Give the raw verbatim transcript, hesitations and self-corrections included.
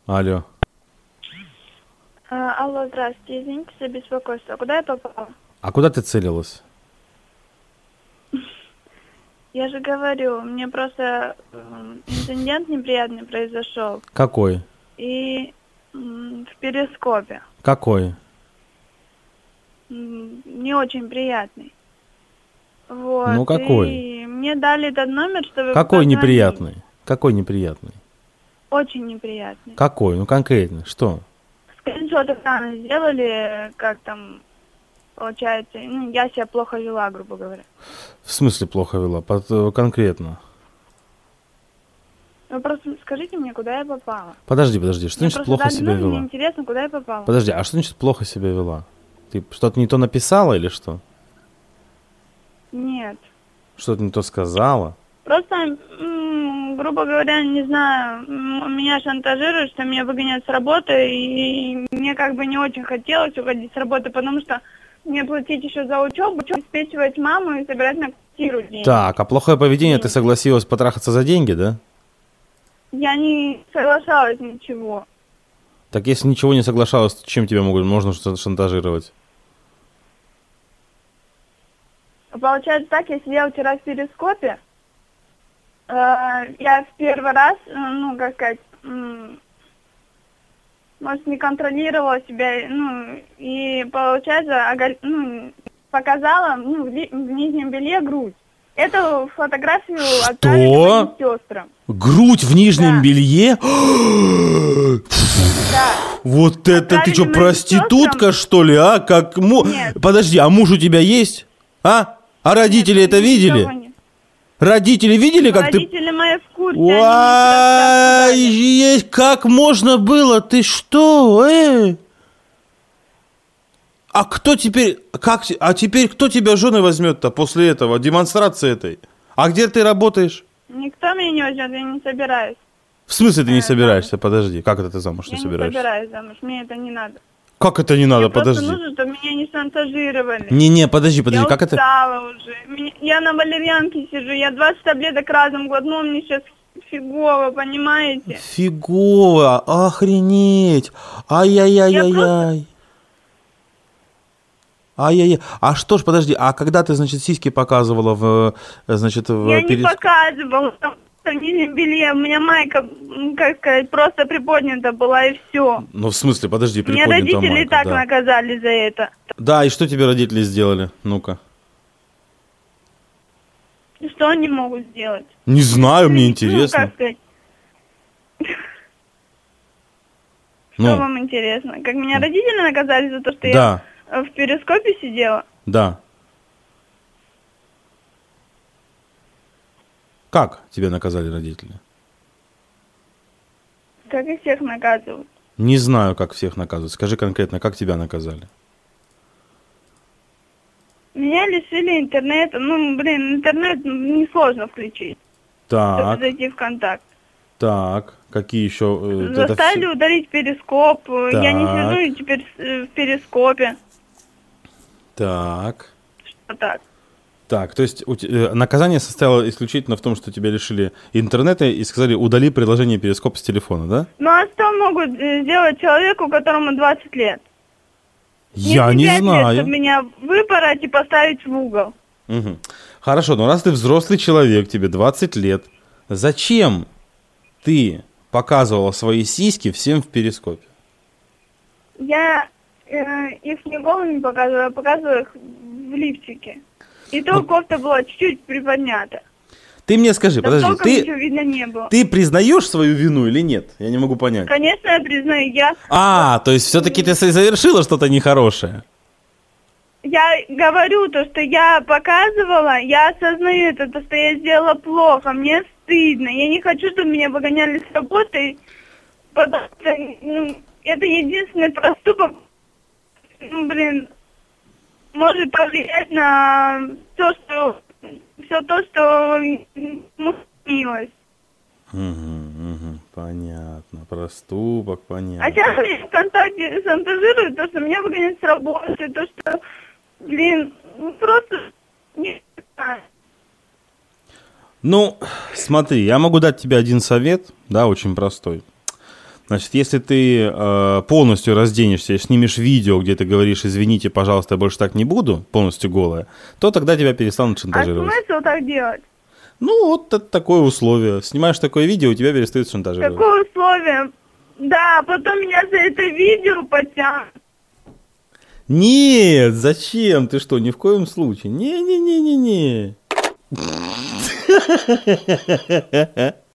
Алло. А, алло, здравствуйте, извините за беспокойство. А куда я попала? А куда ты целилась? Я же говорю, мне просто э, инцидент неприятный произошел. Какой? И м, в перископе. Какой? М, не очень приятный. Вот. Ну какой? И мне дали этот номер, чтобы... Какой позвонить. неприятный? Какой неприятный? Очень неприятный. Какой? Ну конкретно, что? Скриншот экрана сделали, как там, получается, ну, я себя плохо вела, грубо говоря. В смысле плохо вела? Под, э, конкретно. Вы просто скажите мне, куда я попала. Подожди, подожди, что Мне значит просто плохо дали себя номер, мне вела? интересно, куда я попала. Подожди, а что значит плохо себя вела? Ты что-то не то написала или что? Нет. Что-то не то сказала? Просто, м, грубо говоря, не знаю, м, меня шантажируют, что меня выгонят с работы, и мне как бы не очень хотелось уходить с работы, потому что мне платить еще за учебу, обеспечивать маму и собирать на квартиру деньги. Так, а плохое поведение, ты согласилась потрахаться за деньги, да? Я не соглашалась ничего. Так если ничего не соглашалась, то чем тебя могут, можно что-то шантажировать? Получается так, я сидела вчера в перископе, э, я в первый раз, э, ну, как сказать, м, может, не контролировала себя, ну, и, получается, оголь- ну, показала, ну, в, ли- в нижнем белье грудь. Эту фотографию отправили моим сестрам. Грудь в нижнем Да. белье? Да. Вот это ты Отправили что, моим проститутка, сестрам. что ли, а? Как му... Нет. Подожди, а муж у тебя есть? А? А родители Нет, это видели? никого нет. Родители видели, как ты... Родители мои в курсе, Ой, они мне есть, как можно было? Ты что, э? А кто теперь, как, а теперь кто тебя женой возьмет-то после этого, демонстрации этой? А где ты работаешь? Никто меня не возьмет, я не собираюсь. В смысле ты не Э, собираешься? Подожди, как это ты замуж Я не не собираешься? собираюсь замуж, мне это не надо. Как это не надо? Мне просто Подожди. нужно, чтобы меня не шантажировали. Не-не, подожди, подожди, Я как это? устала уже. Меня- Я на валерьянке сижу, я двадцать таблеток разом глотнула, мне сейчас фигово, понимаете? Фигово, охренеть. Ай-яй-яй-яй-яй. Ай-яй-яй. А что ж, подожди, а когда ты, значит, сиськи показывала в, значит, в Я не перес- показывала, там в нижнем белье, у меня майка, м, как сказать, просто приподнята была и все. Ну, в смысле, подожди, Меня приподнята родители майка, так да. наказали за это. Да, и что тебе родители сделали? Ну-ка. И что они могут сделать? Не знаю, мне Ну, интересно. как сказать, Ну, что вам интересно? Как меня родители наказали за то, что да, я в перископе сидела? да. Как тебя наказали родители? Как и всех наказывают. Не знаю, как всех наказывают. Скажи конкретно, как тебя наказали? Меня лишили интернета. Ну, блин, интернет несложно включить, чтобы Так, зайти в контакт. так. Какие еще? э, это Заставили всё- удалить перископ. Я не Так. сижу и теперь э, в перископе. Так. Вот так. Так, то есть у те- э, наказание состояло исключительно в том, что тебя лишили интернета и сказали, удали приложение Перископ с телефона, да? Ну а что могут э, сделать человеку, которому двадцать лет? Я Мне не пять лет, знаю. чтобы меня выпороть и поставить в угол. Мгм. Хорошо, но раз ты взрослый человек, тебе двадцать лет, зачем ты показывала свои сиськи всем в Перископе? Я э, их не голыми показываю, а показываю их в лифчике. И то Вот. кофта была чуть-чуть приподнята. Ты мне скажи, Там подожди, толком ничего ты, видно не было. ты признаешь свою вину или нет? Я не могу понять. Конечно, я признаю, я, А, то есть все-таки ты совершила что-то нехорошее. я говорю то, что я показывала, я осознаю это, то, что я сделала плохо, мне стыдно. Я не хочу, чтобы меня выгоняли с работы, потому что ну, это единственный проступок, ну, блин, может повлиять на то, что все то, что ему снилось. Угу, угу, понятно. Проступок, понятно. А сейчас меня ВКонтакте шантажируют, то, что меня выгонят с работы, то, что, блин, ну просто не знаю. Ну, смотри, я могу дать тебе один совет, да, очень простой. Значит, если ты э, полностью разденешься и снимешь видео, где ты говоришь, извините, пожалуйста, я больше так не буду, полностью голая, то тогда тебя перестанут А шантажировать. смысл так делать? Ну, вот это такое условие. Снимаешь такое видео, тебя перестают шантажировать. Какое условие? Да, потом меня за это видео потянут. Нет, зачем? Ты что, ни в коем случае. Не-не-не-не-не.